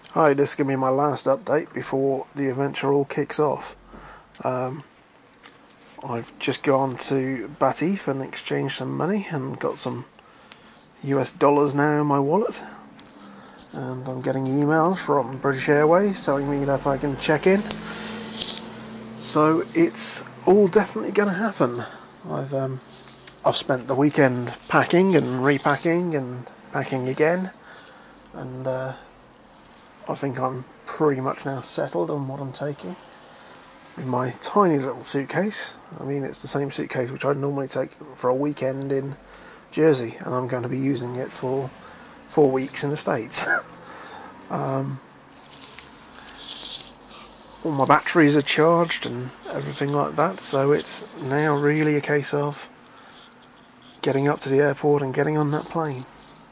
Hi, this is going to be my last update before the adventure all kicks off. I've just gone to Batif and exchanged some money and got some US dollars now in my wallet. And I'm getting emails from British Airways telling me that I can check in. So it's all definitely going to happen. I've spent the weekend packing and repacking and packing again. And I think I'm pretty much now settled on what I'm taking. In my tiny little suitcase. I mean, it's the same suitcase which I'd normally take for a weekend in Jersey, and I'm going to be using it for 4 weeks in the States. All my batteries are charged and everything like that, so it's now really a case of getting up to the airport and getting on that plane.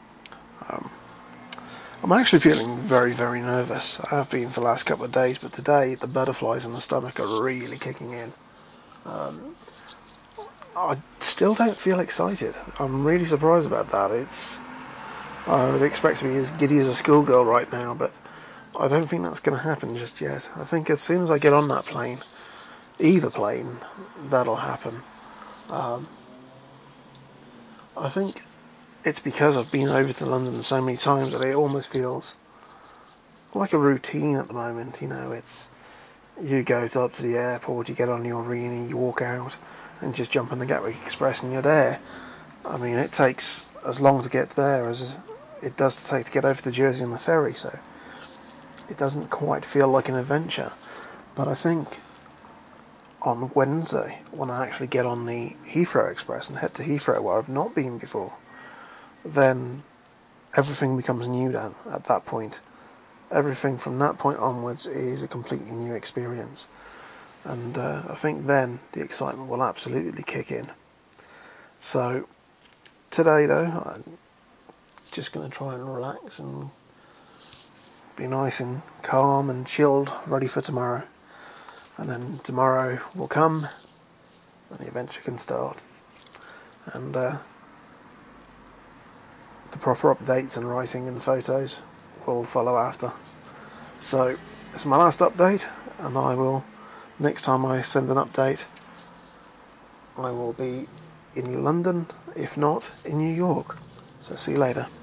I'm actually feeling very, very nervous. I have been for the last couple of days, but today the butterflies in the stomach are really kicking in. I still don't feel excited. I'm really surprised about that. I would expect to be as giddy as a schoolgirl right now, but I don't think that's going to happen just yet. I think as soon as I get on that plane, either plane, that'll happen. I think it's because I've been over to London so many times that it almost feels like a routine at the moment. You go up to the airport, you get on your Rini, you walk out, and just jump on the Gatwick Express and you're there. I mean, it takes as long to get there as it does to take to get over to Jersey on the ferry, so it doesn't quite feel like an adventure. But I think on Wednesday, when I actually get on the Heathrow Express and head to Heathrow, where I've not been before, then everything becomes new then, at that point. Everything from that point onwards is a completely new experience. And I think then the excitement will absolutely kick in. So today though, I'm just going to try and relax and be nice and calm and chilled, ready for tomorrow. And then tomorrow will come and the adventure can start. And the proper updates and writing and photos will follow after. So it's my last update, and next time I send an update, I will be in London, if not in New York. So see you later.